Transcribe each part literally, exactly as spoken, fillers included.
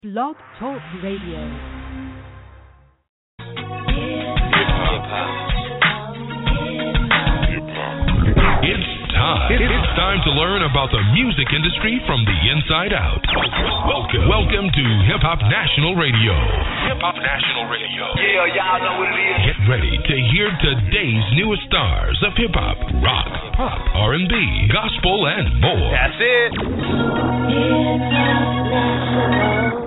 Blog Talk Radio. It's time. It's time to learn about the music industry from the inside out. Welcome, welcome to Hip Hop National Radio. Hip Hop National Radio. Yeah, y'all know what it is. Get ready to hear today's newest stars of hip hop, rock, pop, R and B, gospel, and more. That's it. Hip Hop National.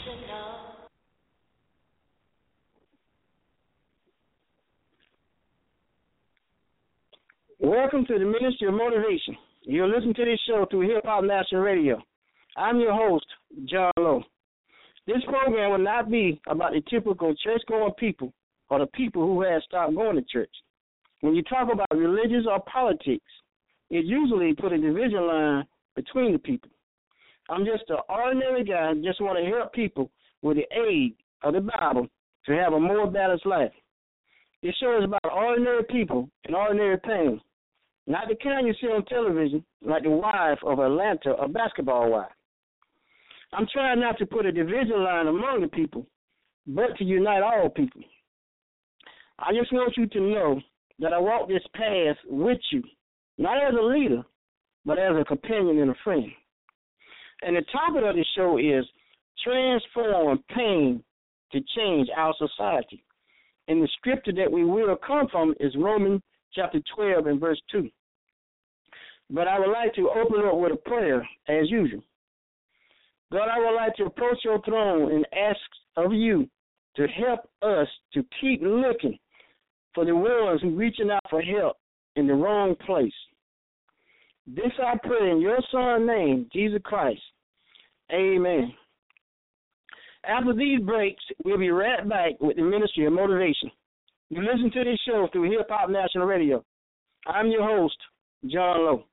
Welcome to the Ministry of Motivation. You're listening to this show through Hip Hop National Radio. I'm your host, John Lowe. This program will not be about the typical church-going people or the people who have stopped going to church. When you talk about religion or politics, it usually put a division line between the people. I'm just an ordinary guy who just want to help people with the aid of the Bible to have a more balanced life. This show is about ordinary people and ordinary pain. Not the kind you see on television, like the wife of Atlanta, a basketball wife. I'm trying not to put a division line among the people, but to unite all people. I just want you to know that I walk this path with you, not as a leader, but as a companion and a friend. And the topic of the show is transform pain to change our society. And the scripture that we will come from is Romans chapter twelve and verse two. But I would like to open up with a prayer, as usual. God, I would like to approach your throne and ask of you to help us to keep looking for the ones who are reaching out for help in the wrong place. This I pray in your son's name, Jesus Christ. Amen. After these breaks, we'll be right back with the Ministry of Motivation. You listen to this show through Hip Hop National Radio. I'm your host, John Lowe.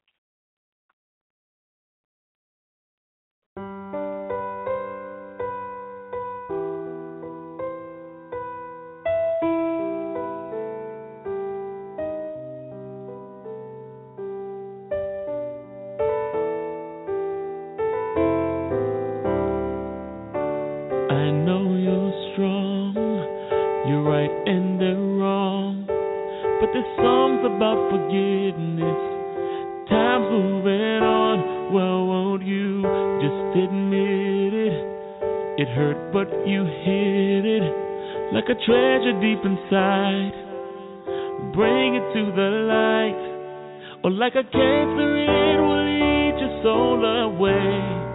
About forgiveness, time's moving on. Well, won't you just admit it? It hurt, but you hid it like a treasure deep inside. Bring it to the light, or like a cancer, it will eat your soul away.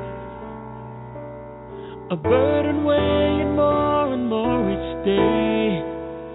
A burden weighing more and more each day.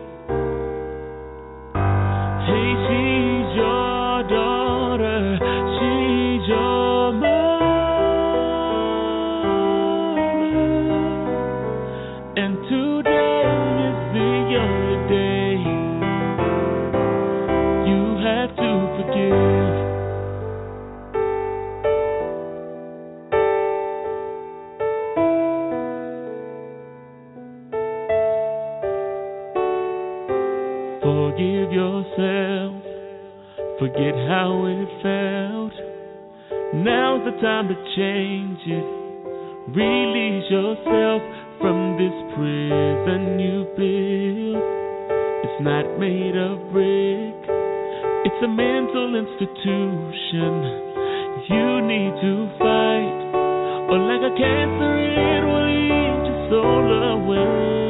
Forgive yourself, forget how it felt. Now's the time to change it. Release yourself from this prison you built. It's not made of brick, it's a mental institution. You need to fight, or like a cancer it will eat your soul away.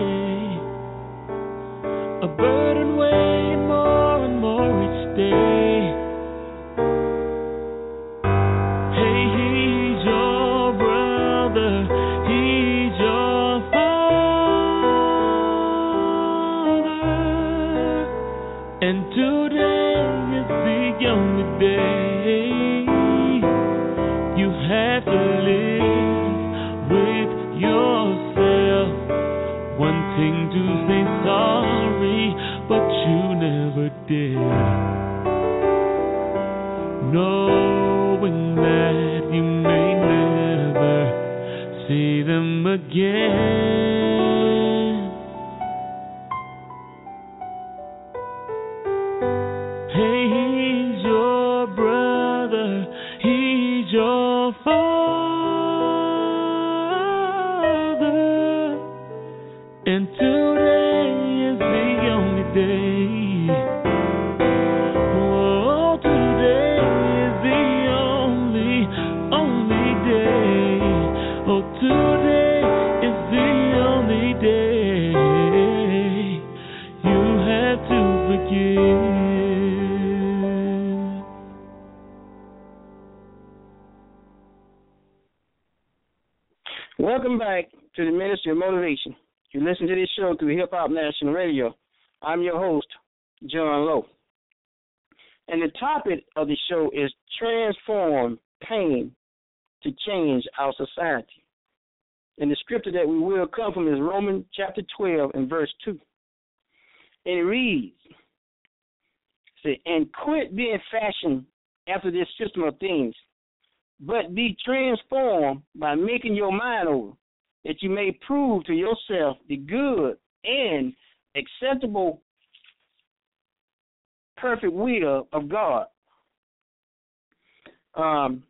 A burden weighing more and more each day. Hey, he's your brother, he's your father, and today is the only day you have to live with yourself, wanting to say sorry, but you never did. Knowing that you may never see them again. Hey, he's your brother, he's your father. and today is the only day. Oh, today is the only, only day. Oh, today is the only day you have to forgive. Welcome back to the Ministry of Motivation. You listen to this show through Hip Hop National Radio. I'm your host, John Lowe. And the topic of the show is transform pain to change our society. And the scripture that we will come from is Romans chapter twelve and verse two. And it reads, say, and quit being fashioned after this system of things, but be transformed by making your mind over, that you may prove to yourself the good and acceptable, perfect will of God. Um,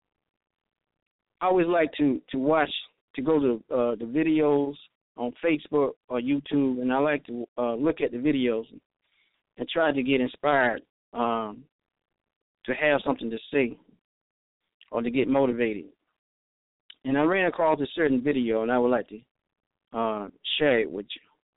I always like to, to watch, to go to uh, the videos on Facebook or YouTube, and I like to uh, look at the videos and, and try to get inspired um, to have something to say or to get motivated. And I ran across a certain video, and I would like to uh, share it with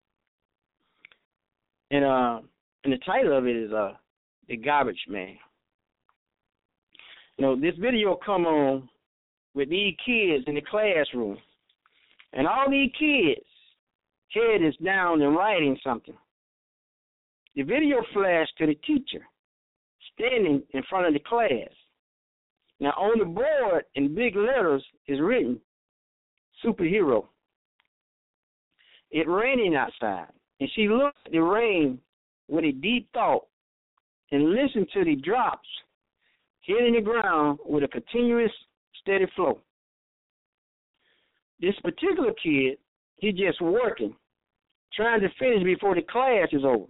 you. And uh, and the title of it is uh, The Garbage Man. You know, this video come on with these kids in the classroom, and all these kids' head is down and writing something. The video flashed to the teacher standing in front of the class. Now, on the board in big letters is written, superhero. It's raining outside, and she looked at the rain with a deep thought and listened to the drops hitting the ground with a continuous, steady flow. This particular kid, he just working, trying to finish before the class is over.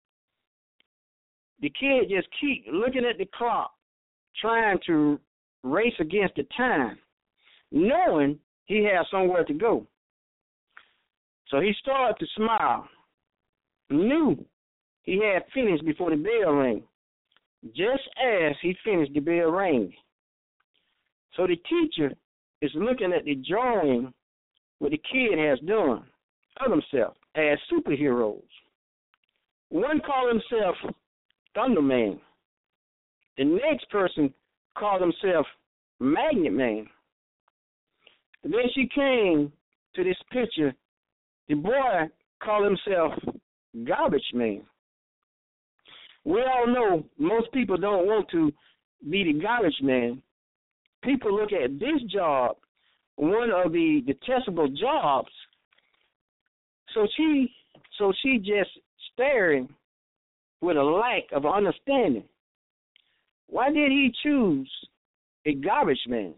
The kid just keep looking at the clock, trying to race against the time, knowing he has somewhere to go. So he started to smile, knew he had finished before the bell rang, just as he finished the bell rang. So the teacher is looking at the drawing what the kid has done of himself as superheroes. One called himself Thunderman. The next person called himself Magnet Man. And then she came to this picture. The boy called himself Garbage Man. We all know most people don't want to be the garbage man. People look at this job, one of the detestable jobs. So she, so she just staring with a lack of understanding. Why did he choose a garbage man?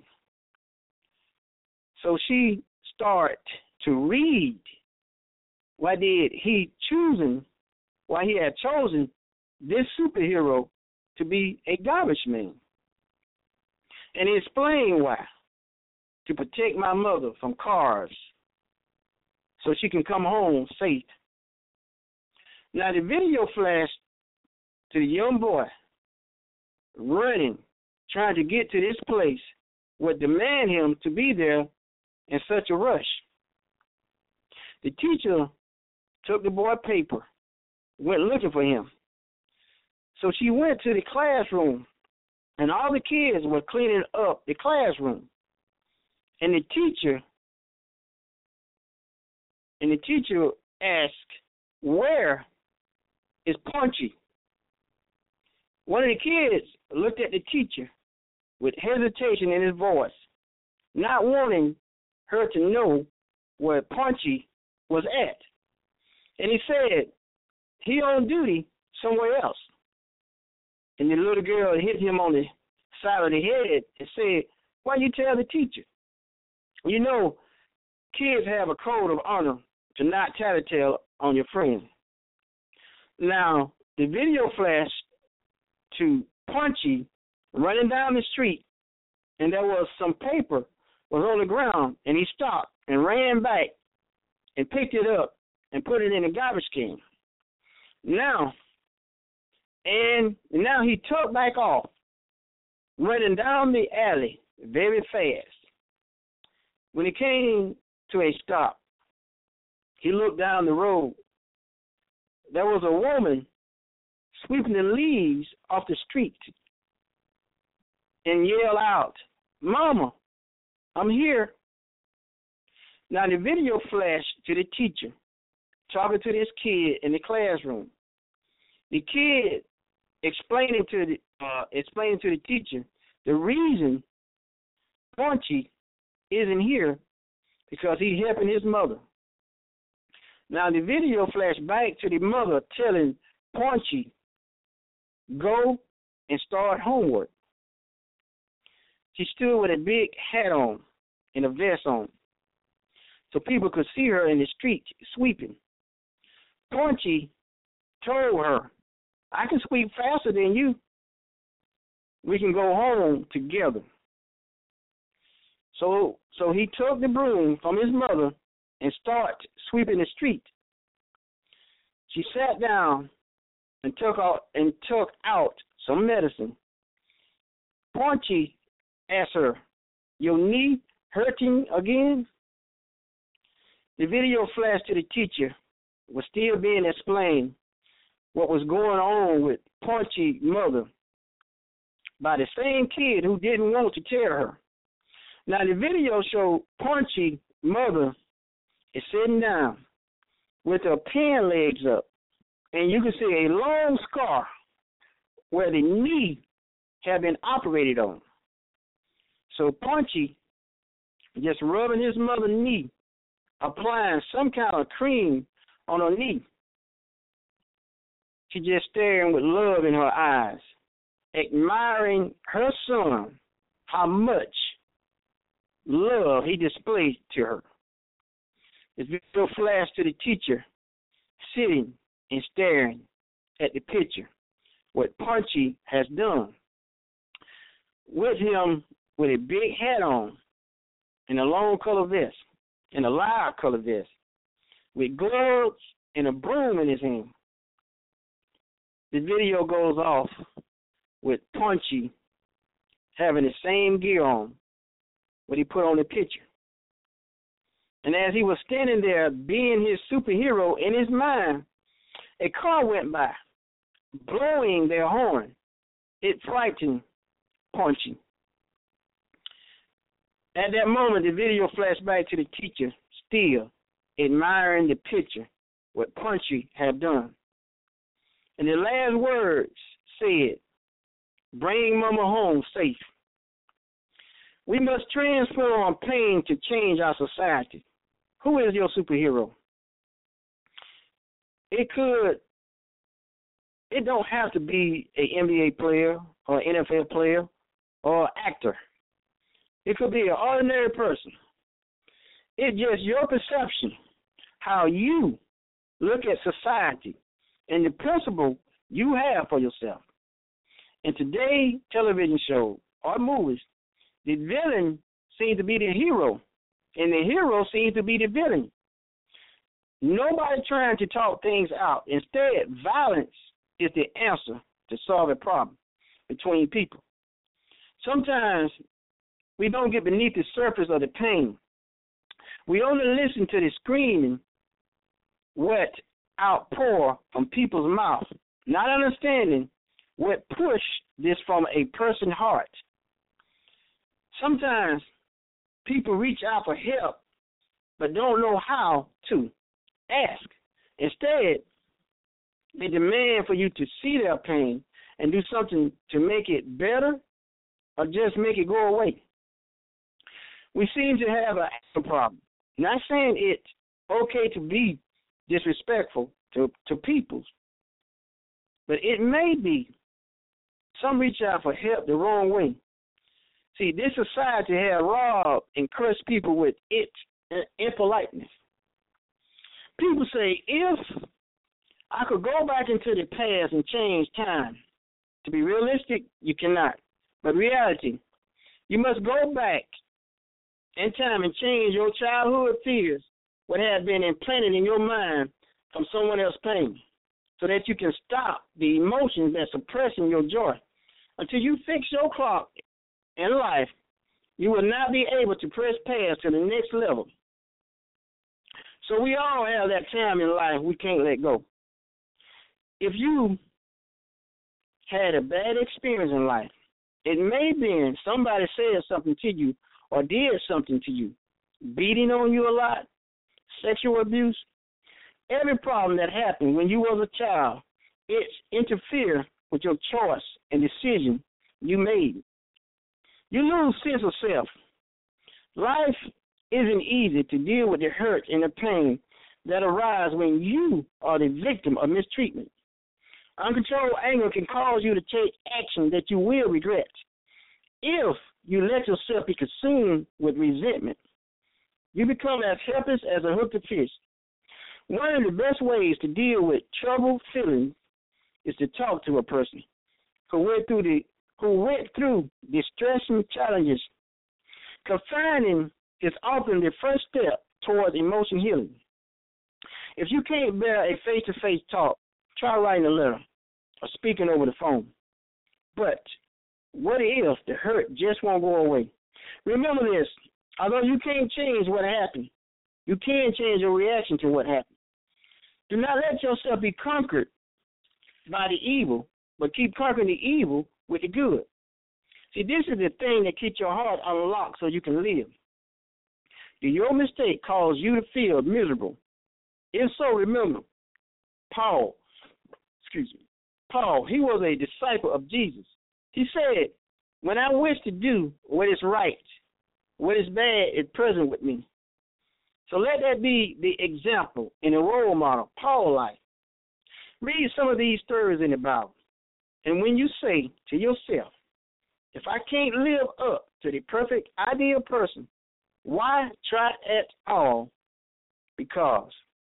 So she started to read. Why did he choosing? Why he had chosen this superhero to be a garbage man? And he explained why. To protect my mother from cars so she can come home safe. Now the video flashed to the young boy running, trying to get to this place would demand him to be there in such a rush. The teacher took the boy's paper, went looking for him. So she went to the classroom, and all the kids were cleaning up the classroom. And the teacher, and the teacher asked, "Where is Punchy?" One of the kids looked at the teacher with hesitation in his voice, not wanting her to know where Punchy was at. And he said, "He on duty somewhere else." And the little girl hit him on the side of the head and said, "Why you tell the teacher?" You know, kids have a code of honor to not tattletale on your friends. Now, the video flashed to Punchy running down the street, and there was some paper was on the ground, and he stopped and ran back and picked it up and put it in a garbage can. Now, and now he took back off, running down the alley very fast. When he came to a stop, he looked down the road. There was a woman sweeping the leaves off the street and yelled out, "Mama, I'm here." Now the video flashed to the teacher talking to this kid in the classroom. The kid explaining to the uh, explaining to the teacher the reason Punchy isn't here because he's helping his mother. Now the video flashed back to the mother telling Punchy, "Go and start homework." She stood with a big hat on and a vest on, so people could see her in the street sweeping. Punchy told her, "I can sweep faster than you. We can go home together." So so he took the broom from his mother and started sweeping the street. She sat down and took out and took out some medicine. Punchy asked her, "Your knee hurting again?" The video flashed to the teacher, was still being explained what was going on with Punchy's mother by the same kid who didn't want to tell her. Now the video showed Punchy's mother is sitting down with her pen legs up, and you can see a long scar where the knee had been operated on. So Punchy just rubbing his mother's knee, applying some kind of cream on her knee. She just staring with love in her eyes, admiring her son, how much love he displayed to her. This video flashed to the teacher, sitting and staring at the picture, what Punchy has done. With him with a big hat on and a long color vest and a loud color vest, with gloves and a broom in his hand. The video goes off with Punchy having the same gear on what he put on the picture. And as he was standing there being his superhero in his mind, a car went by, blowing their horn. It frightened Punchy. At that moment, the video flashed back to the teacher, still admiring the picture, what Punchy had done. And the last words said, "Bring Mama home safe." We must transform pain to change our society. Who is your superhero? It could, it don't have to be an N B A player or N F L player or actor. It could be an ordinary person. It's just your perception, how you look at society and the principle you have for yourself. In today's television show or movies, the villain seems to be the hero, and the hero seems to be the villain. Nobody trying to talk things out. Instead, violence is the answer to solve a problem between people. Sometimes we don't get beneath the surface of the pain. We only listen to the screaming, wet outpour from people's mouth, not understanding what pushed this from a person's heart. Sometimes people reach out for help but don't know how to ask. Instead, they demand for you to see their pain and do something to make it better or just make it go away. We seem to have an anger problem. Not saying it's okay to be disrespectful to, to people, but it may be some reach out for help the wrong way. See, this society has robbed and cursed people with its impoliteness. People say, if I could go back into the past and change time, to be realistic, you cannot. But reality, you must go back in time and change your childhood fears, what had been implanted in your mind from someone else's pain so that you can stop the emotions that's suppressing your joy. Until you fix your clock in life, you will not be able to press past to the next level. So we all have that time in life we can't let go. If you had a bad experience in life, it may have been somebody said something to you or did something to you, beating on you a lot, sexual abuse. Every problem that happened when you was a child, it interfered with your choice and decision you made. You lose sense of self. Life isn't easy to deal with the hurt and the pain that arise when you are the victim of mistreatment. Uncontrolled anger can cause you to take action that you will regret if you let yourself be consumed with resentment. You become as helpless as a hooked fish. One of the best ways to deal with troubled feelings is to talk to a person who went through the who went through distressing challenges. Confiding is often the first step towards emotion healing. If you can't bear a face-to-face talk, try writing a letter or speaking over the phone. But what if the hurt just won't go away? Remember this, although you can't change what happened, you can change your reaction to what happened. Do not let yourself be conquered by the evil, but keep conquering the evil with the good. See, this is the thing that keeps your heart unlocked so you can live. Did your mistake cause you to feel miserable? If so, remember, Paul, excuse me, Paul, he was a disciple of Jesus. He said, when I wish to do what is right, what is bad is present with me. So let that be the example and the role model, Paul's life. Read some of these stories in the Bible. And when you say to yourself, if I can't live up to the perfect ideal person, why try at all? Because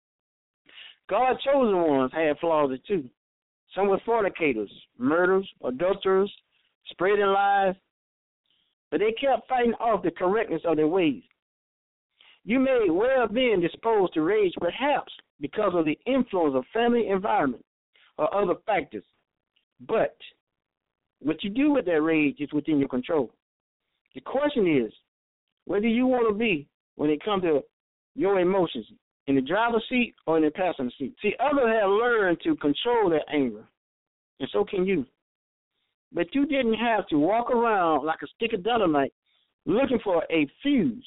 God's chosen ones had flaws too. Some were fornicators, murderers, adulterers, spreading lies, but they kept fighting off the correctness of their ways. You may well have been disposed to rage, perhaps because of the influence of family environment or other factors. But what you do with that rage is within your control. The question is, where do you want to be when it comes to your emotions, in the driver's seat or in the passenger seat? See, others have learned to control their anger, and so can you. But you didn't have to walk around like a stick of dynamite looking for a fuse.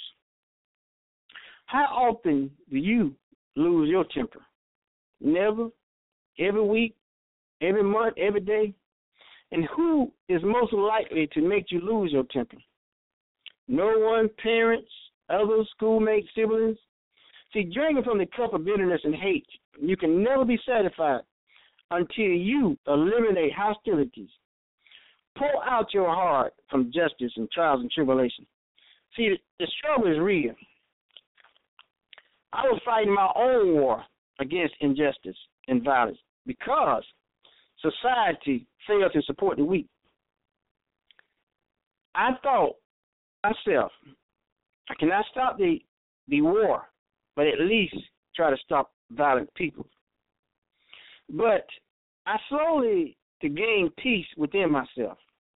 How often do you lose your temper? Never, every week, every month, every day. And who is most likely to make you lose your temper? No one, parents, others, schoolmates, siblings. See, drinking from the cup of bitterness and hate, you can never be satisfied until you eliminate hostilities. Pour out your heart from justice and trials and tribulations. See, the, the struggle is real. I was fighting my own war against injustice and violence because society failed to support the weak. I thought myself, I cannot stop the, the war, but at least try to stop violent people. But I slowly to gain peace within myself.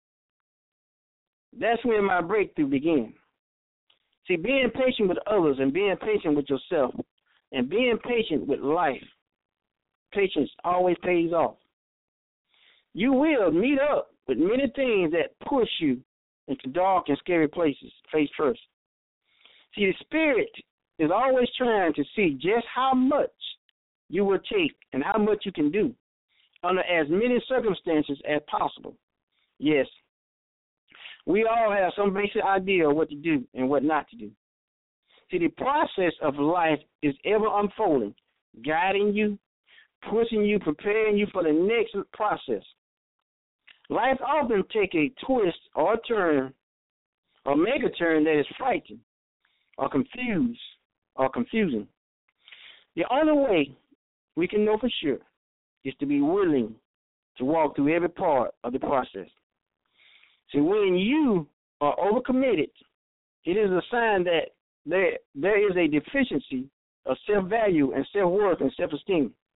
That's when my breakthrough began. See, being patient with others and being patient with yourself and being patient with life, patience always pays off. You will meet up with many things that push you into dark and scary places face first. See, the Spirit is always trying to see just how much you will take and how much you can do under as many circumstances as possible. Yes, we all have some basic idea of what to do and what not to do. See, the process of life is ever unfolding, guiding you, pushing you, preparing you for the next process. Life often take a twist or a turn or make a turn that is frightening or confused or confusing. The only way we can know for sure is to be willing to walk through every part of the process. See, when you are overcommitted, it is a sign that there, there is a deficiency of self-value and self-worth and self-esteem.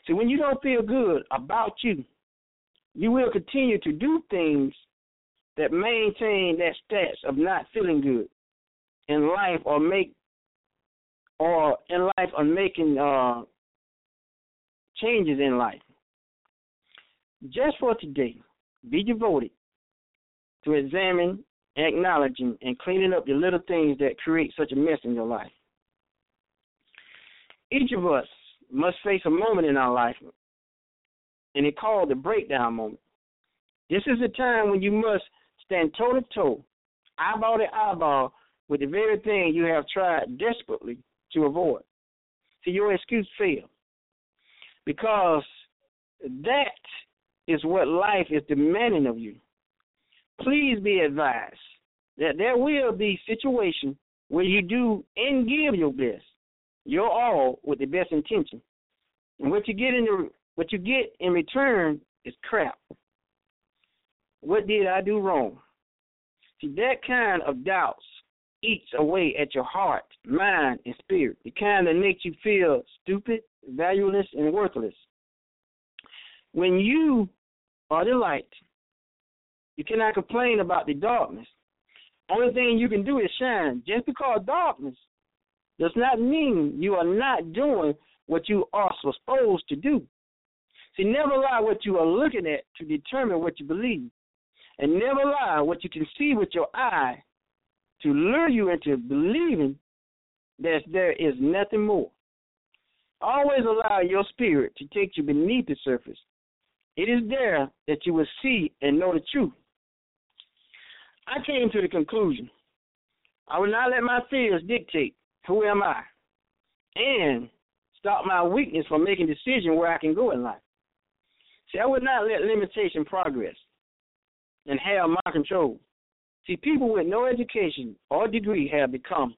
So when you don't feel good about you, you will continue to do things that maintain that status of not feeling good in life, or make or in life or making uh, changes in life. Just for today, be devoted to examining, acknowledging, and cleaning up the little things that create such a mess in your life. Each of us must face a moment in our life, and it's called the breakdown moment. This is the time when you must stand toe-to-toe, eyeball to eyeball, with the very thing you have tried desperately to avoid. See, your excuse failed, because that is what life is demanding of you. Please be advised that there will be situations where you do and give your best, your all, with the best intention, and what you get in the, what you get in return is crap. What did I do wrong? See, that kind of doubts eats away at your heart, mind, and spirit, the kind that makes you feel stupid, valueless, and worthless. When you are the light, you cannot complain about the darkness. Only thing you can do is shine. Just because darkness does not mean you are not doing what you are supposed to do. See, never allow what you are looking at to determine what you believe. And never allow what you can see with your eye to lure you into believing that there is nothing more. Always allow your spirit to take you beneath the surface. It is there that you will see and know the truth. I came to the conclusion I will not let my fears dictate who am I, and stop my weakness from making decisions where I can go in life. See, I would not let limitation progress and have my control. See, people with no education or degree have become,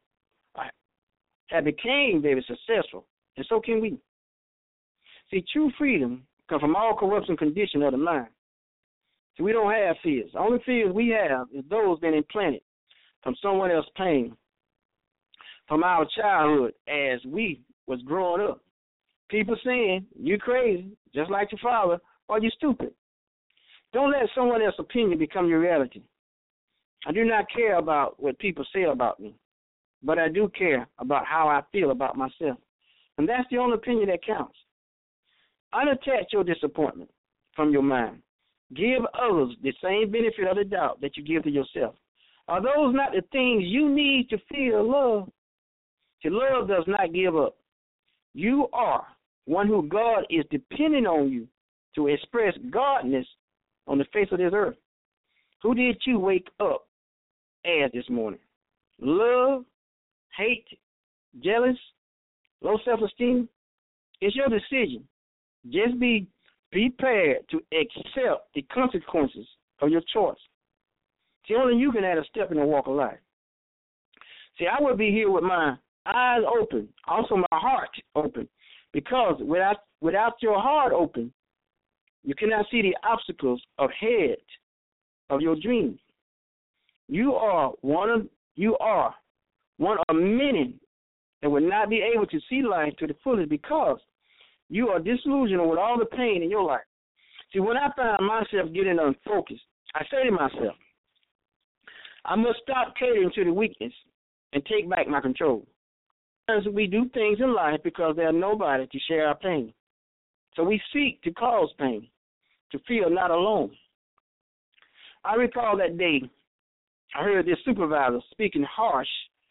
have became very successful, and so can we. See, true freedom comes from all corruption condition of the mind. See, we don't have fears. The only fears we have is those that implanted from someone else's pain, from our childhood as we was growing up. People saying, you crazy, just like your father, or you stupid. Don't let someone else's opinion become your reality. I do not care about what people say about me, but I do care about how I feel about myself. And that's the only opinion that counts. Unattach your disappointment from your mind. Give others the same benefit of the doubt that you give to yourself. Are those not the things you need to feel love? See, love does not give up. You are one who God is depending on you to express godness on the face of this earth. Who did you wake up as this morning? Love, hate, jealous, low self-esteem? It's your decision. Just be prepared to accept the consequences of your choice. See, only you can add a step in the walk of life. See, I will be here with my eyes open, also my heart open, because without without your heart open, you cannot see the obstacles ahead of your dreams. You are one of you are one of many that will not be able to see life to the fullest because you are disillusioned with all the pain in your life. See, when I find myself getting unfocused, I say to myself, I must stop catering to the weakness and take back my control. Sometimes we do things in life because there's nobody to share our pain. So we seek to cause pain, to feel not alone. I recall that day I heard this supervisor speaking harsh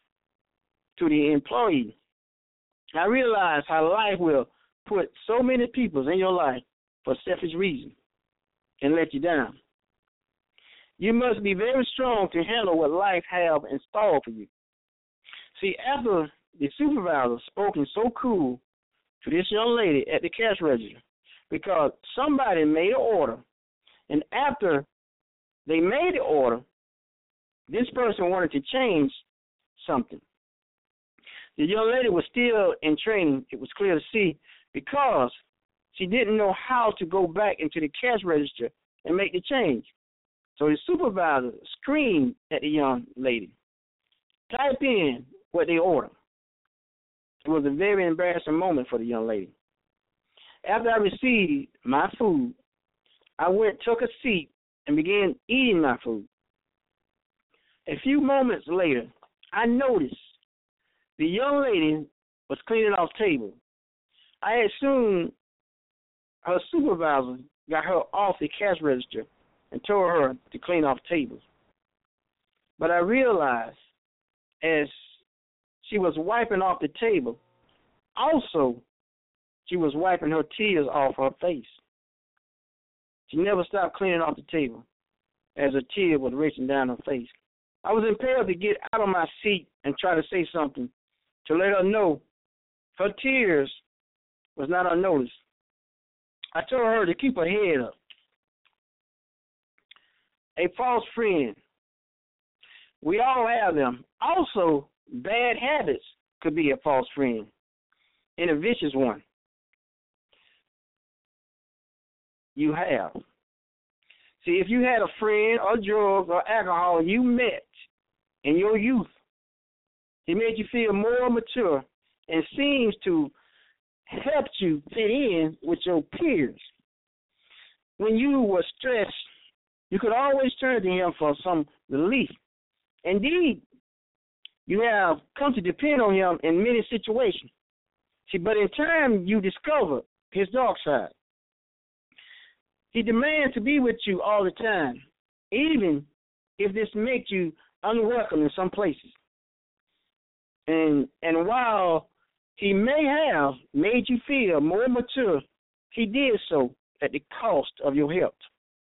to the employee. I realized how life will put so many people in your life for selfish reasons and let you down. You must be very strong to handle what life has in store for you. See, after the supervisor spoken so cool to this young lady at the cash register, because somebody made an order, and after they made the order, this person wanted to change something. The young lady was still in training, it was clear to see, because she didn't know how to go back into the cash register and make the change. So the supervisor screamed at the young lady, type in what they ordered. It was a very embarrassing moment for the young lady. After I received my food, I went, took a seat, and began eating my food. A few moments later, I noticed the young lady was cleaning off tables. I assumed her supervisor got her off the cash register and told her to clean off tables. But I realized as she was wiping off the table, also she was wiping her tears off her face. She never stopped cleaning off the table as a tear was racing down her face. I was impelled to get out of my seat and try to say something to let her know her tears was not unnoticed. I told her to keep her head up. A false friend. We all have them. Also, bad habits could be a false friend and a vicious one. You have. See, if you had a friend or drugs or alcohol you met in your youth, he made you feel more mature and seems to help you fit in with your peers. When you were stressed, you could always turn to him for some relief. Indeed, you have come to depend on him in many situations. See, but in time, you discover his dark side. He demands to be with you all the time, even if this makes you unwelcome in some places. And and while he may have made you feel more mature, he did so at the cost of your health.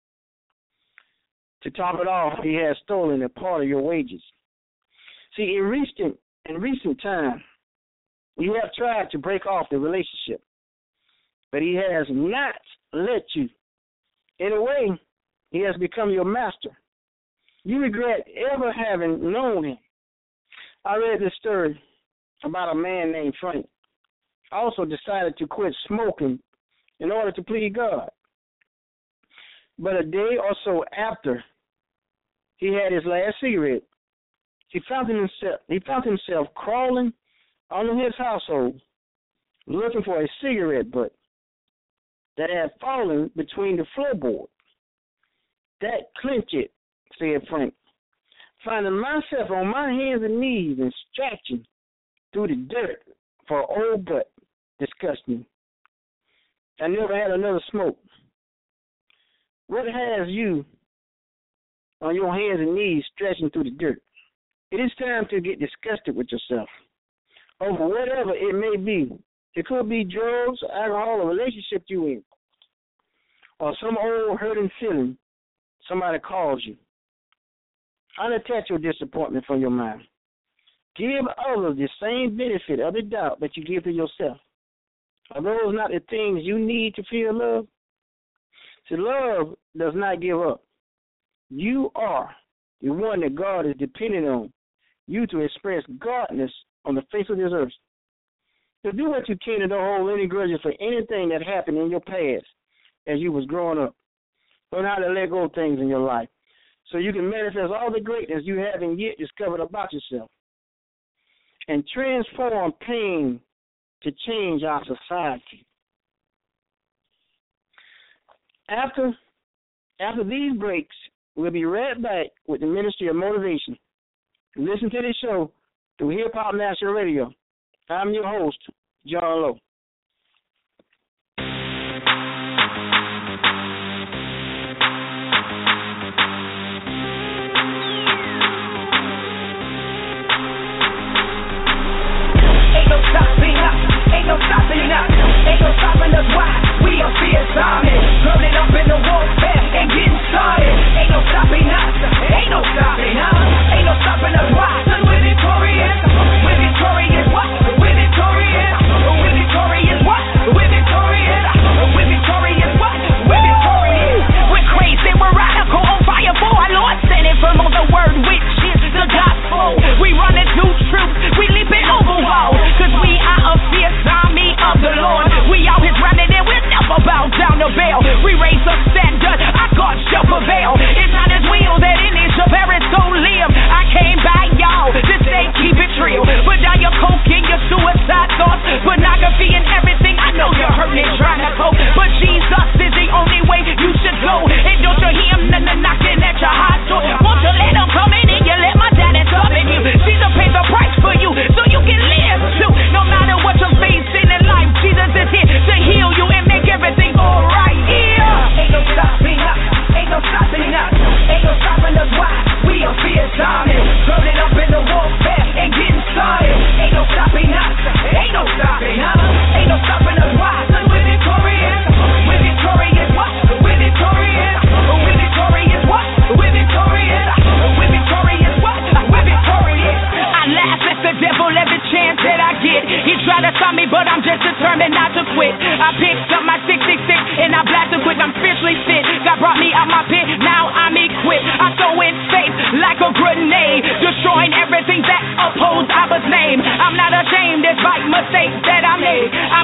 To top it off, he has stolen a part of your wages. See, in recent in recent time, you have tried to break off the relationship, but he has not let you. In a way, he has become your master. You regret ever having known him. I read this story about a man named Frank. Also decided to quit smoking in order to please God. But a day or so after he had his last cigarette, he found himself he found himself crawling under his household, looking for a cigarette butt that had fallen between the floorboard. That clinched it, said Frank. Finding myself on my hands and knees and stretching through the dirt for an old butt disgusted me. I never had another smoke. What has you on your hands and knees stretching through the dirt? It is time to get disgusted with yourself over whatever it may be. It could be drugs, alcohol, or relationship you in, or some old hurting feeling somebody calls you. Unattach your disappointment from your mind. Give others the same benefit of the doubt that you give to yourself. Are those not the things you need to feel love? See, love does not give up. You are the one that God is depending on you to express godness on the face of this earth. So do what you can and don't hold any grudges for anything that happened in your past as you was growing up. Learn how to let go of things in your life so you can manifest all the greatness you haven't yet discovered about yourself and transform pain to change our society. After, after these breaks, we'll be right back with the Ministry of Motivation. Listen to this show through Hip Hop National Radio. I'm your host, John Lowe. Ain't no stopping us, ain't no stopping us, ain't no stopping us. Why? We are fierce army, running up in the warfare and getting started. Ain't no stopping us, ain't no stopping us, ain't no stopping us. Why? 'Cause we're victorious, we're victorious. What? We're victorious, we're victorious.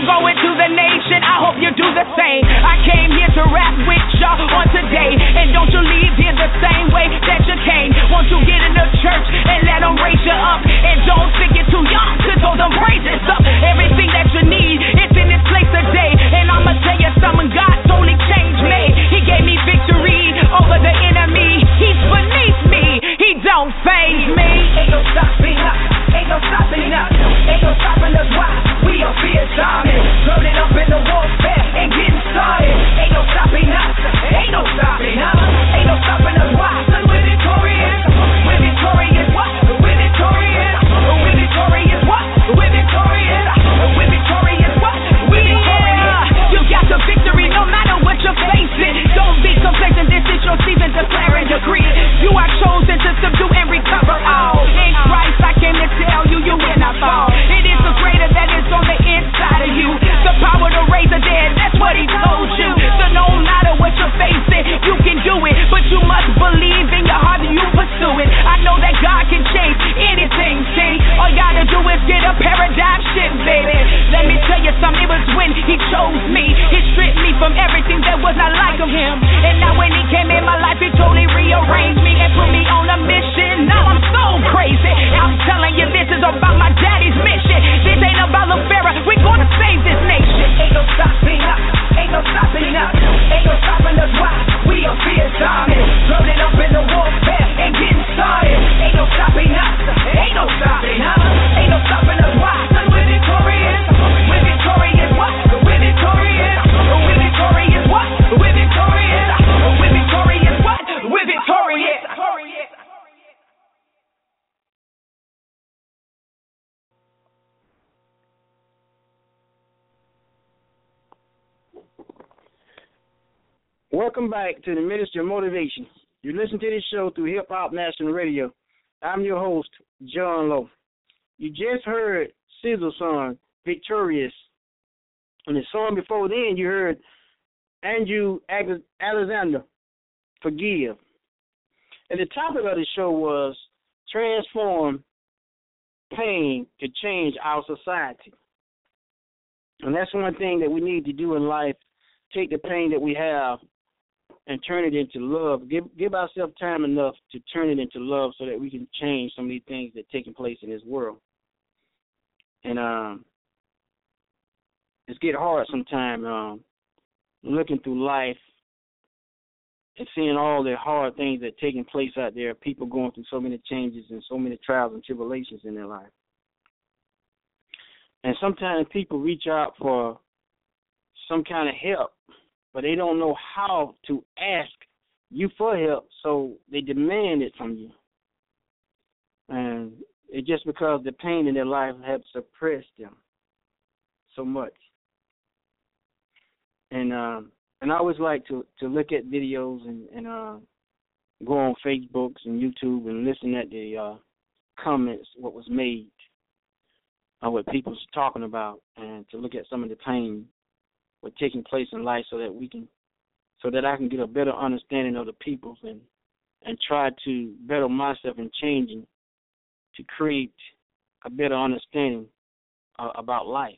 I'm going to the nation, I hope you do the same. I came here to rap with y'all on today. And don't you leave here the same way that you came. Won't you get in the church and let them raise you up? And don't think you're too young to throw them praises up. Everything that you need is in this place today. And I'ma tell you something, God totally changed me. He gave me victory over the enemy. He's beneath me, he don't faze me. Ain't no stopping us, ain't no stopping us, ain't no stopping us. Why? We are fierce army, loaded up in the warfare and getting started. Ain't no stopping us, ain't no stopping us, ain't no stopping us. Why? Cause we're victorious, we're victorious. What? We're victorious, we're victorious. What? We're victorious, we're victorious. What? We're victorious. You got the victory no matter what you're facing. Don't be complacent, this is your season, declare and decree. You are chosen to subdue and recover all. In Christ I came to tell you, you will not fall. It is the greater that is on the inside of you. The power to raise the dead, that's what he told you. So no matter what you're facing, you can do it. But you must believe in your heart that you pursue it. I know that God can change anything, see. All you gotta do is get a paradigm shift, baby. Let me tell you something, it was when he chose me. He stripped me from everything that was not like of him. And now when he came in my life, he totally rearranged me and put me on a mission. Now I'm so crazy. I'm telling you, this is about my daddy's mission. This ain't about LaFera. We're gonna save this nation. Ain't no stopping us. Ain't no stopping us. Ain't no stopping us. Why? We are fierce army, loaded up in the warfare and getting started. Ain't no stopping us. Ain't no stopping us. Ain't no stopping us. Why? Cause we're victorious. We're victorious. What? We're victorious. We're victorious. What? We're victorious. We're victorious. What? We're victorious. Welcome back to the Ministry of Motivation. You listen to this show through Hip Hop National Radio. I'm your host, John Lowe. You just heard Sizzle's song, Victorious. And the song before then, you heard Andrew Alexander, Forgive. And the topic of the show was Transform Pain to Change Our Society. And that's one thing that we need to do in life, take the pain that we have and turn it into love. Give give ourselves time enough to turn it into love so that we can change some of these things that are taking place in this world. And um, it's get hard sometimes um, looking through life and seeing all the hard things that are taking place out there, people going through so many changes and so many trials and tribulations in their life. And sometimes people reach out for some kind of help, but they don't know how to ask you for help, so they demand it from you. And it's just because the pain in their life has suppressed them so much. And um, and I always like to, to look at videos and, and uh, go on Facebooks and YouTube and listen at the uh, comments, what was made, or what people's talking about, and to look at some of the pain what's taking place in life, so that we can, so that I can get a better understanding of the people and and try to better myself in changing to create a better understanding uh, about life.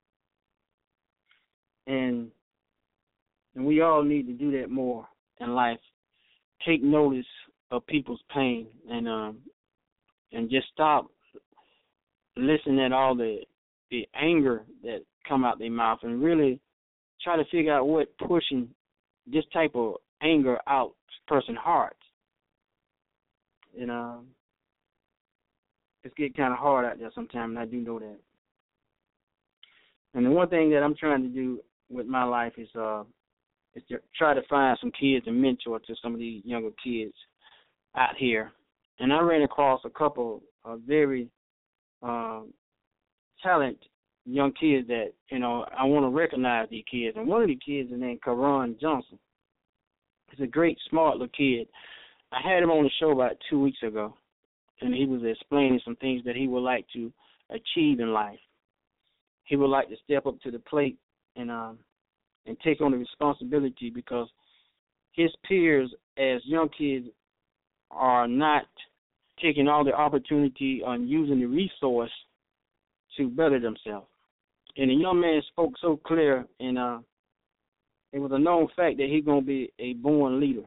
And and we all need to do that more in life. Take notice of people's pain and um and just stop listening at all the the anger that come out their mouth, and really try to figure out what pushing this type of anger out person's heart. And um, it's getting kind of hard out there sometimes, and I do know that. And the one thing that I'm trying to do with my life is uh, is to try to find some kids and mentor to some of these younger kids out here. And I ran across a couple of very uh, talented young kids that, you know, I want to recognize these kids. And one of the kids is named Karan Johnson. He's a great, smart little kid. I had him on the show about two weeks ago, and he was explaining some things that he would like to achieve in life. He would like to step up to the plate and um, and take on the responsibility, because his peers as young kids are not taking all the opportunity on using the resource to better themselves. And the young man spoke so clear, and uh, it was a known fact that he's going to be a born leader.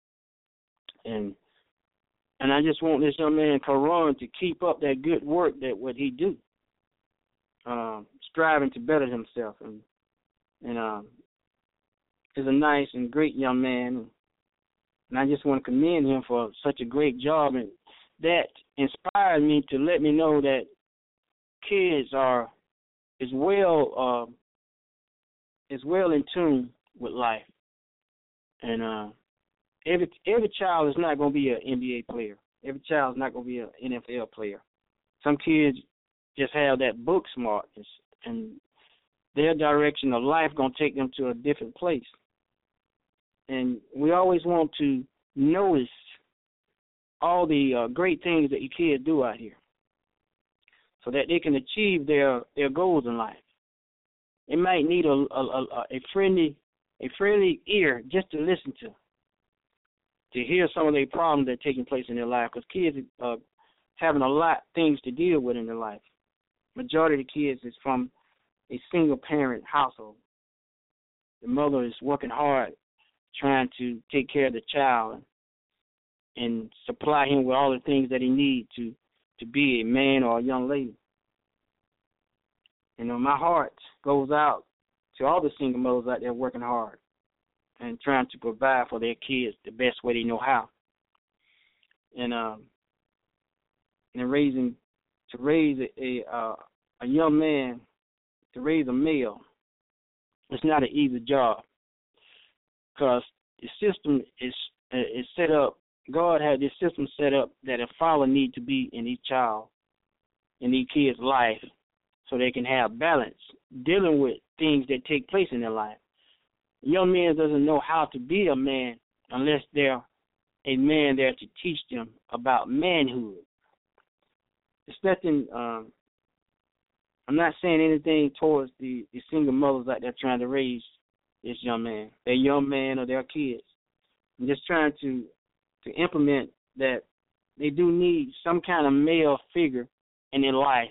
And and I just want this young man, Karan, to keep up that good work that what he do, uh, striving to better himself. And and uh, is a nice and great young man. And I just want to commend him for such a great job. And that inspired me to let me know that kids are is well uh, is well in tune with life. And uh, every every child is not going to be an N B A player. Every child is not going to be an N F L player. Some kids just have that book smartness, and their direction of life going to take them to a different place. And we always want to notice all the uh, great things that your kids do out here so that they can achieve their, their goals in life. They might need a, a, a, a friendly a friendly ear just to listen to, to hear some of the problems that are taking place in their life, because kids are uh, having a lot of things to deal with in their life. Majority of the kids is from a single-parent household. The mother is working hard trying to take care of the child and, and supply him with all the things that he needs to, to be a man or a young lady. You know, my heart goes out to all the single mothers out there working hard and trying to provide for their kids the best way they know how. And um, and raising to raise a a, uh, a young man, to raise a male, it's not an easy job, because the system is is set up. God had this system set up that a father needs to be in each child, in each kid's life, so they can have balance dealing with things that take place in their life. A young man doesn't know how to be a man unless they're a man there to teach them about manhood. It's nothing, um, I'm not saying anything towards the, the single mothers out there trying to raise this young man, their young man or their kids. I'm just trying to, to implement that they do need some kind of male figure in their life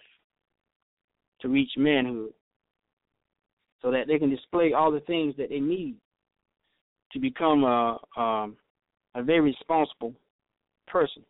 to reach manhood, so that they can display all the things that they need to become a, um, a very responsible person.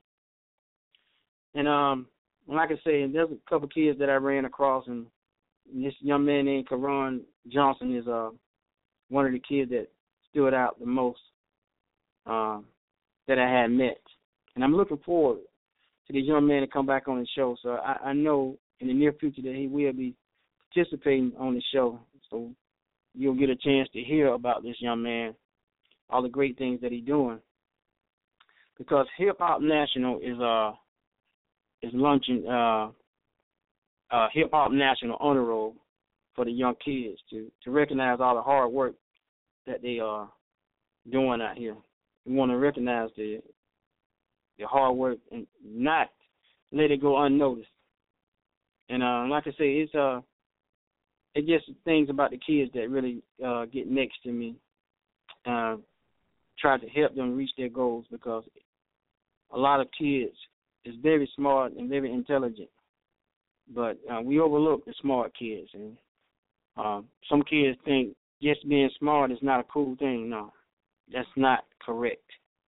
And um, like I say, there's a couple kids that I ran across, and this young man named Karan Johnson is uh, one of the kids that stood out the most um, that I had met. And I'm looking forward to this young man to come back on the show. So I, I know in the near future that he will be participating on the show. So you'll get a chance to hear about this young man, all the great things that he's doing. Because Hip Hop National is uh is launching uh, uh, Hip Hop National Honor Roll for the young kids to, to recognize all the hard work that they are doing out here. We want to recognize the the hard work and not let it go unnoticed. And uh, like I say, it's uh, it's just things about the kids that really uh, get next to me. Uh, try to help them reach their goals, because a lot of kids is very smart and very intelligent, but uh, we overlook the smart kids. And uh, some kids think just being smart is not a cool thing. No, that's not correct.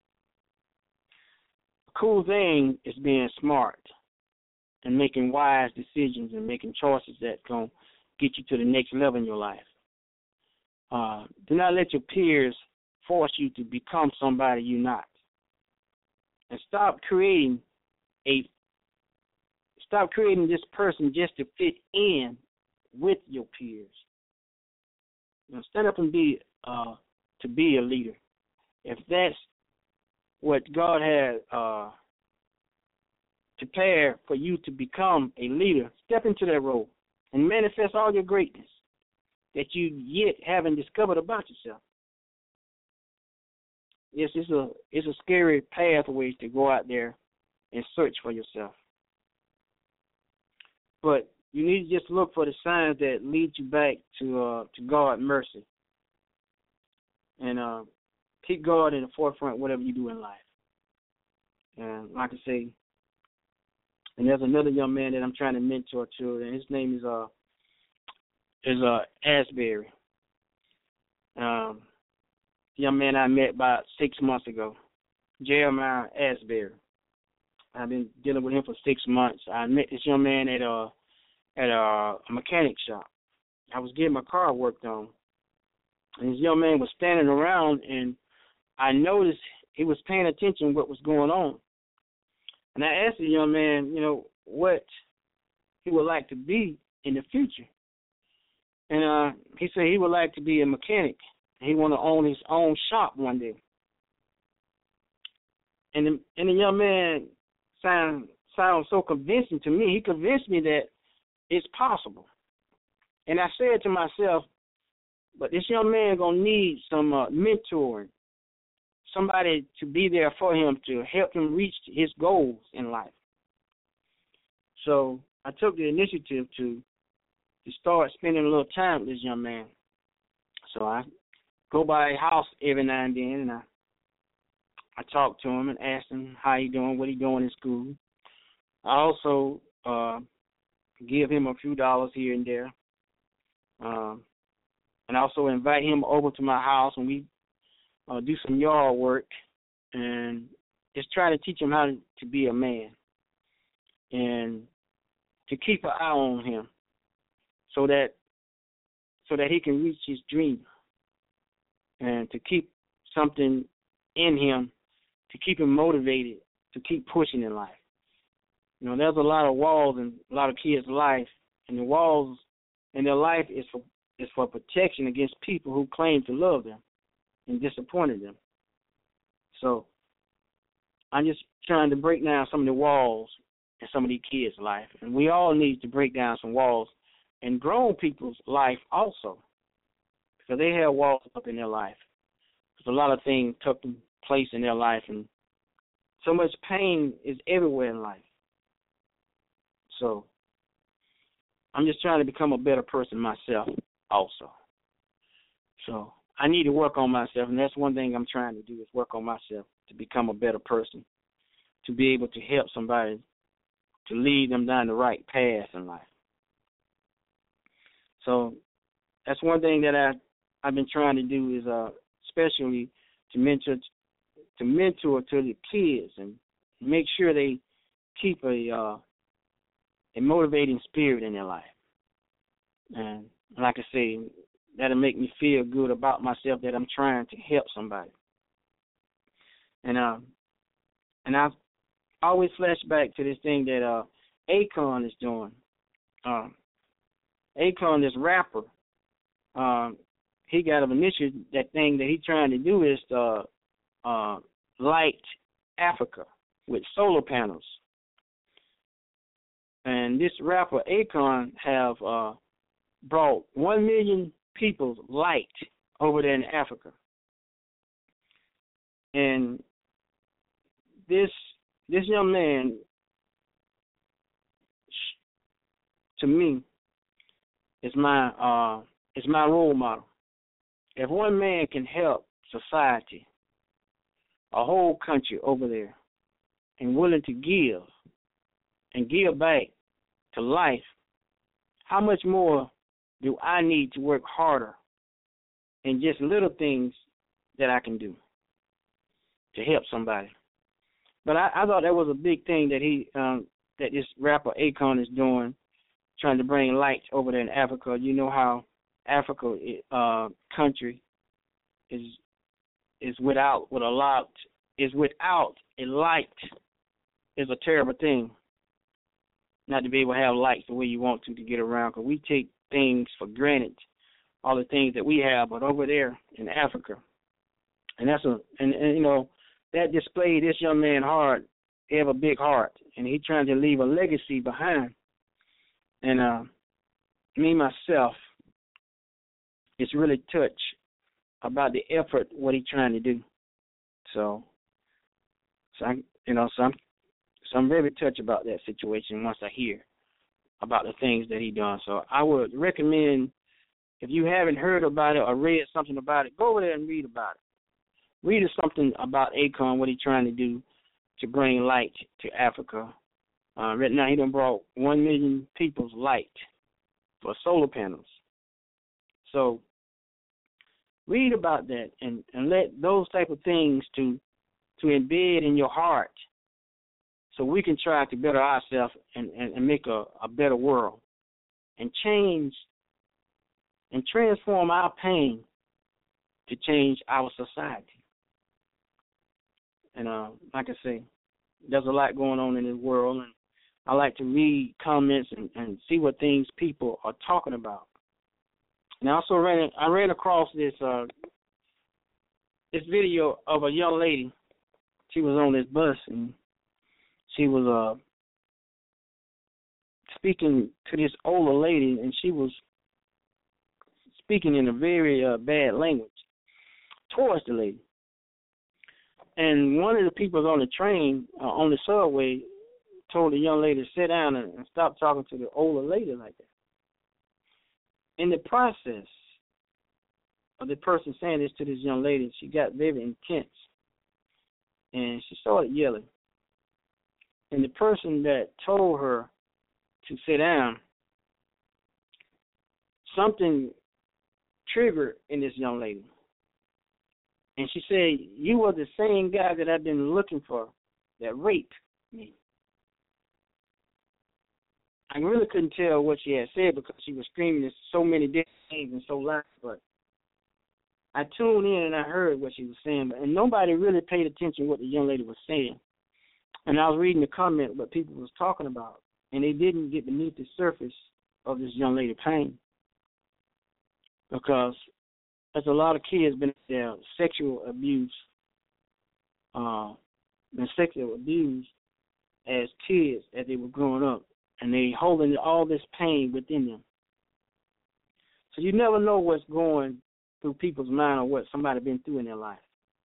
A cool thing is being smart and making wise decisions and making choices that's going to get you to the next level in your life. Uh, do not let your peers force you to become somebody you're not. And stop creating a stop creating this person just to fit in with your peers. You know, stand up and be uh, to be a leader. If that's what God had uh, prepared for you to become a leader, step into that role and manifest all your greatness that you yet haven't discovered about yourself. Yes, it's a it's a scary pathway to go out there and search for yourself. But you need to just look for the signs that lead you back to uh, to God's mercy, and uh, keep God in the forefront whatever you do in life. And like I say, and there's another young man that I'm trying to mentor too, and his name is uh is uh, Asbury. Um, young man I met about six months ago, Jeremiah Asbury. I've been dealing with him for six months. I met this young man at a at a, a mechanic shop. I was getting my car worked on, and this young man was standing around, and I noticed he was paying attention to what was going on. And I asked the young man, you know, what he would like to be in the future. And uh, he said he would like to be a mechanic. He want to own his own shop one day. And the, and the young man sound sound so convincing to me. He convinced me that it's possible. And I said to myself, but this young man gonna need some uh, mentoring, somebody to be there for him to help him reach his goals in life. So I took the initiative to to start spending a little time with this young man. So I go by his house every now and then, and I I talk to him and ask him how he doing, what he doing in school. I also uh, give him a few dollars here and there, um, and also invite him over to my house, and we uh, do some yard work, and just try to teach him how to, to be a man, and to keep an eye on him, so that so that he can reach his dream, and to keep something in him, to keep him motivated, to keep pushing in life. You know, there's a lot of walls in a lot of kids' life, and the walls in their life is for is for protection against people who claim to love them and disappointed them. So I'm just trying to break down some of the walls in some of these kids' life, and we all need to break down some walls in grown people's life also, because they have walls up in their life. There's a lot of things took place in their life, and so much pain is everywhere in life. So I'm just trying to become a better person myself also. So I need to work on myself, and that's one thing I'm trying to do, is work on myself to become a better person, to be able to help somebody, to lead them down the right path in life. So that's one thing that I, I've been trying to do, is uh, especially to mentor to mentor to the kids and make sure they keep a uh, a motivating spirit in their life. And like I say, that'll make me feel good about myself, that I'm trying to help somebody. And uh, and I always flash back to this thing that uh, Akon is doing. Uh, Akon, this rapper, um, he got an initiative. That thing that he's trying to do is to uh, light Africa with solar panels. And this rapper Akon have uh, brought one million people's light over there in Africa. And this this young man, to me, is my uh, is my role model. If one man can help society, a whole country over there, and willing to give and give back to life, how much more do I need to work harder in just little things that I can do to help somebody? But I, I thought that was a big thing that he, um, that this rapper Akon is doing, trying to bring light over there in Africa. You know how Africa uh, country is is without with a lot is without a light is a terrible thing. Not to be able to have lights the way you want to to get around, because we take things for granted, all the things that we have, but over there in Africa, and that's a and, and you know that displayed this young man heart. He have a big heart, and he trying to leave a legacy behind. And uh, me myself, it's really touched about the effort what he trying to do. So, so I'm, you know, so I'm, so I'm very touched about that situation once I hear about the things that he done. So I would recommend, if you haven't heard about it or read something about it, go over there and read about it. Read something about Akon, what he trying to do to bring light to Africa. Uh, right now, he done brought one million people's light for solar panels. So read about that and, and let those type of things to to embed in your heart so we can try to better ourselves and, and, and make a, a better world and change and transform our pain to change our society. And uh, like I say, there's a lot going on in this world, and I like to read comments and, and see what things people are talking about. And I also ran I ran across this uh, this video of a young lady. She was on this bus and she was uh, speaking to this older lady, and she was speaking in a very uh, bad language towards the lady. And one of the people on the train, uh, on the subway, told the young lady to sit down and, and stop talking to the older lady like that. In the process of the person saying this to this young lady, she got very intense, and she started yelling. And the person that told her to sit down, something triggered in this young lady. And she said, "You were the same guy that I've been looking for that raped me." I really couldn't tell what she had said because she was screaming so many different things and so loud, but I tuned in and I heard what she was saying, and nobody really paid attention to what the young lady was saying. And I was reading the comment what people was talking about, and they didn't get beneath the surface of this young lady's pain, because there's a lot of kids been there sexual abuse, uh, been sexual abused as kids as they were growing up, and they holding all this pain within them. So you never know what's going through people's mind or what somebody been through in their life.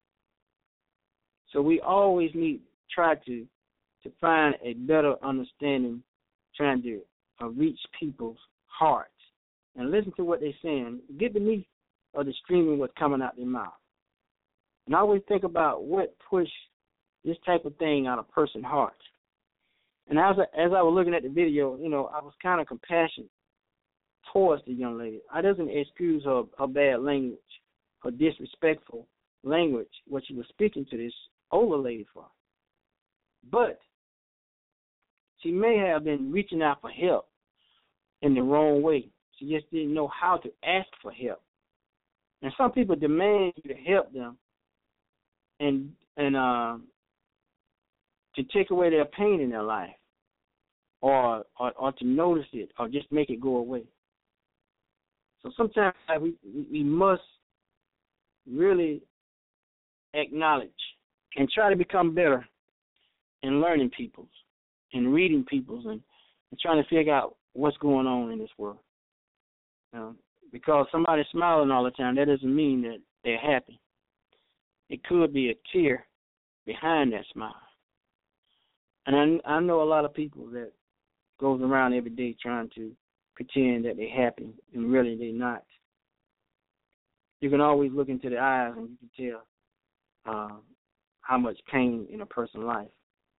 So we always need try to to find a better understanding, trying to uh, reach people's hearts and listen to what they're saying. Get beneath of the streaming what's coming out their mouth. And I always think about what pushed this type of thing out of a person's heart. And as I, as I was looking at the video, you know, I was kind of compassionate towards the young lady. I doesn't excuse her, her bad language, her disrespectful language, what she was speaking to this older lady for. But she may have been reaching out for help in the wrong way. She just didn't know how to ask for help. And some people demand you to help them and and uh, to take away their pain in their life, or, or or to notice it, or just make it go away. So sometimes we we must really acknowledge and try to become better in learning peoples, in reading peoples, and, and trying to figure out what's going on in this world. Um, because somebody's smiling all the time, that doesn't mean that they're happy. It could be a tear behind that smile. And I, I know a lot of people that goes around every day trying to pretend that they're happy, and really they're not. You can always look into the eyes and you can tell uh, how much pain in a person's life.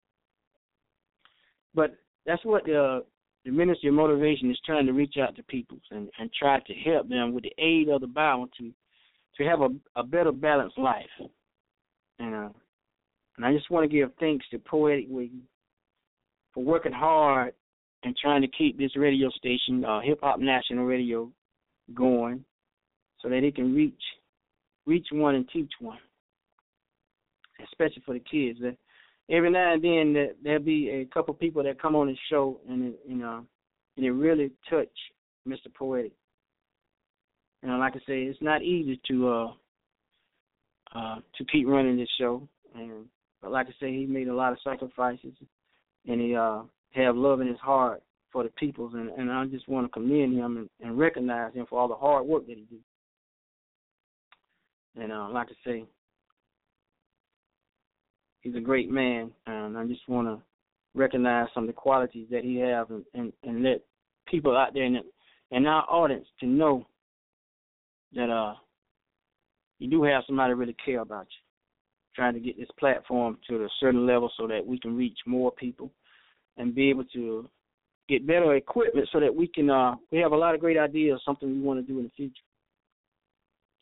But that's what the, the Ministry of Motivation is trying to reach out to people and, and try to help them with the aid of the Bible to to have a, a better balanced life. And uh, and I just want to give thanks to Poetic Wiggy for working hard and trying to keep this radio station, uh, Hip Hop National Radio, going so that it can reach reach one and teach one, especially for the kids. Uh, every now and then that there'll be a couple people that come on the show and it, you know, and it really touch Mister Poetic. And like I say, it's not easy to uh, uh, to keep running this show. And but like I say, he made a lot of sacrifices, and he uh, have love in his heart for the peoples. And, and I just want to commend him and, and recognize him for all the hard work that he did. And uh, like I say, he's a great man, and I just want to recognize some of the qualities that he has, and, and, and let people out there in, the, in our audience to know that uh, you do have somebody really care about you, trying to get this platform to a certain level so that we can reach more people and be able to get better equipment so that we can, uh, we have a lot of great ideas, something we want to do in the future.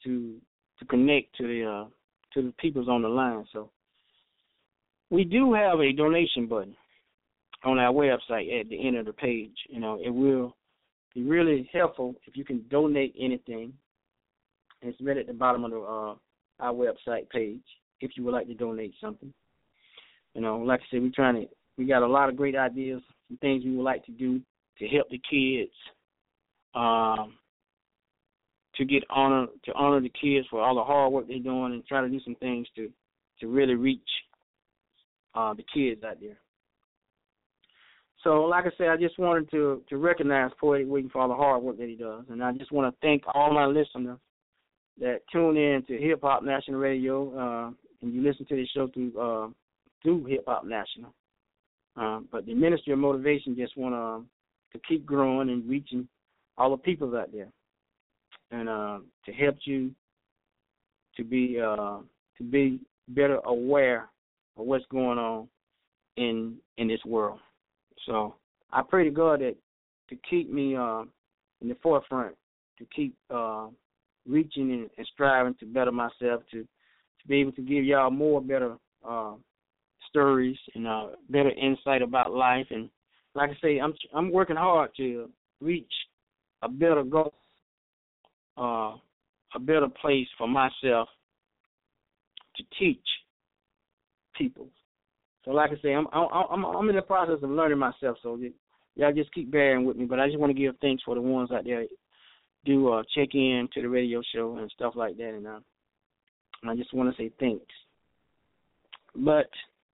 to to connect to the uh, to the peoples on the line. So we do have a donation button on our website at the end of the page. You know, it will be really helpful if you can donate anything. It's right at the bottom of the, uh, our website page if you would like to donate something. You know, like I said, we're trying to, we got a lot of great ideas and things we would like to do to help the kids, um, to get honor, to honor the kids for all the hard work they're doing, and try to do some things to, to really reach uh, the kids out there. So, like I said, I just wanted to, to recognize Poetic William for all the hard work that he does, and I just want to thank all my listeners that tune in to Hip Hop National Radio, uh, and you listen to the show through uh, through Hip Hop National. Uh, but the Ministry of Motivation just want to to keep growing and reaching all the people out there, and uh, to help you to be uh, to be better aware of what's going on in in this world. So I pray to God that to keep me uh, in the forefront, to keep uh, reaching and, and striving to better myself, to, to be able to give y'all more better uh, stories and uh, better insight about life. And like I say, I'm I'm working hard to reach a better goal, uh, a better place for myself to teach people. So like I say, I'm I'm I'm in the process of learning myself. So y'all just keep bearing with me. But I just want to give thanks for the ones out there do uh, check in to the radio show and stuff like that, and, uh, and I just want to say thanks. But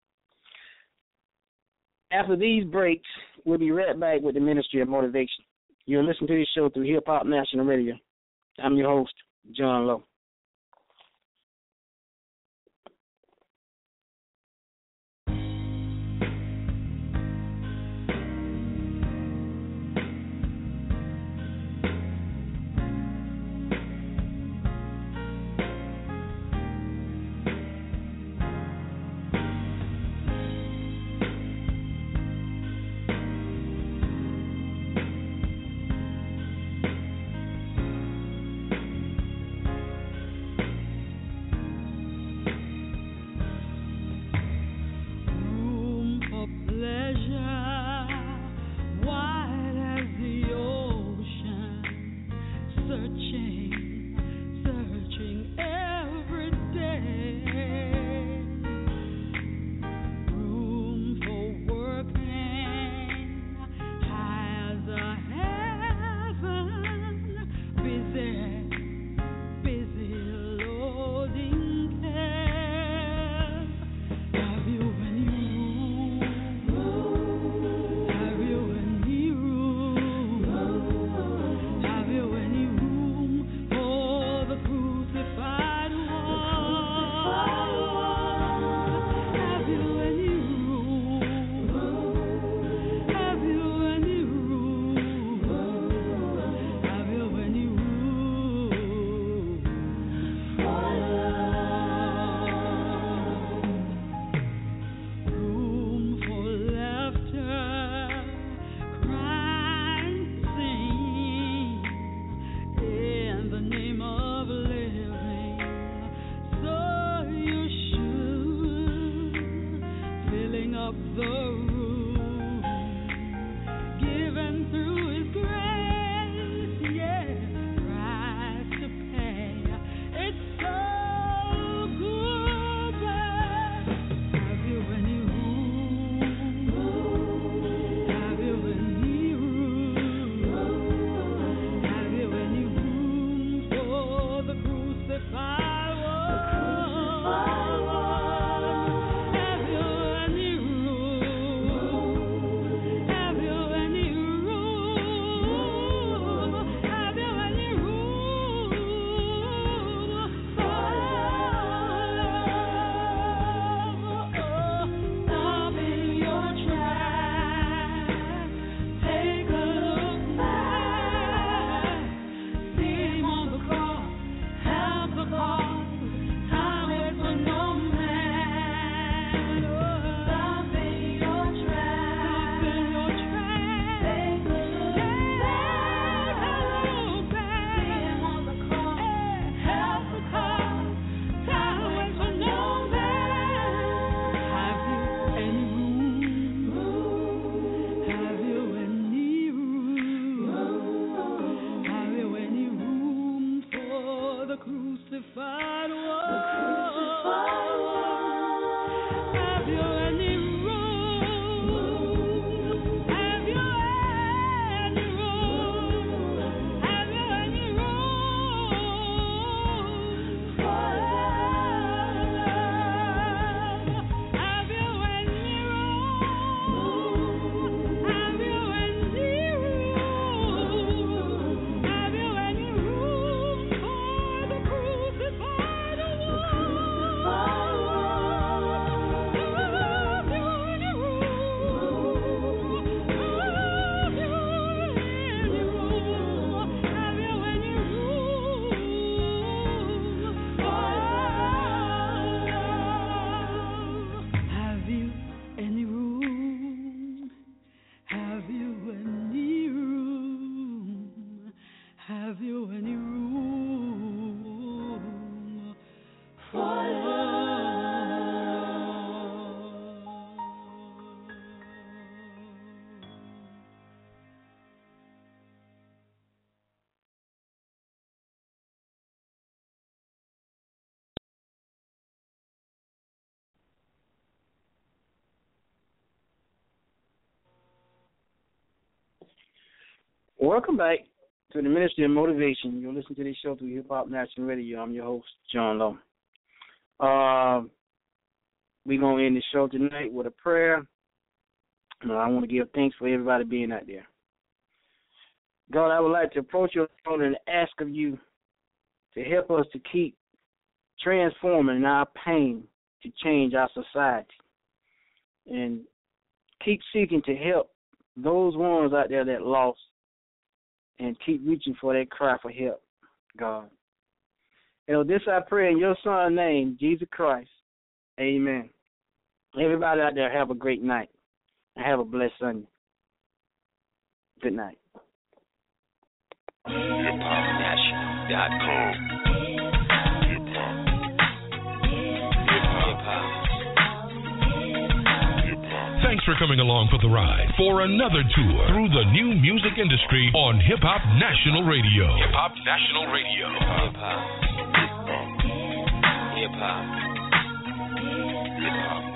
after these breaks, we'll be right back with the Ministry of Motivation. You're listening to this show through Hip Hop National Radio. I'm your host, John Lowe. crucified one. Have you any room? Have you any room? Have you any room for love? Have you any room? Have you any room? Have you any room for the crucified one? Have you any room? Have you any room? Have you any room for love? Have you any room? Have you any room? Have you any room for Welcome back to the Ministry of Motivation. You're listening to this show through Hip Hop National Radio. I'm your host, John Lowe. Uh, we're going to end the show tonight with a prayer. And I want to give thanks for everybody being out there. God, I would like to approach your throne and ask of you to help us to keep transforming our pain to change our society. And keep seeking to help those ones out there that lost, and keep reaching for that cry for help, God. You know, this I pray in your son's name, Jesus Christ. Amen. Everybody out there, have a great night and have a blessed Sunday. Good night. hip hop national dot com. Thanks for coming along for the ride for another tour through the new music industry on Hip Hop National Radio. Hip Hop National Radio. Hip hop. Hip hop. Hip hop.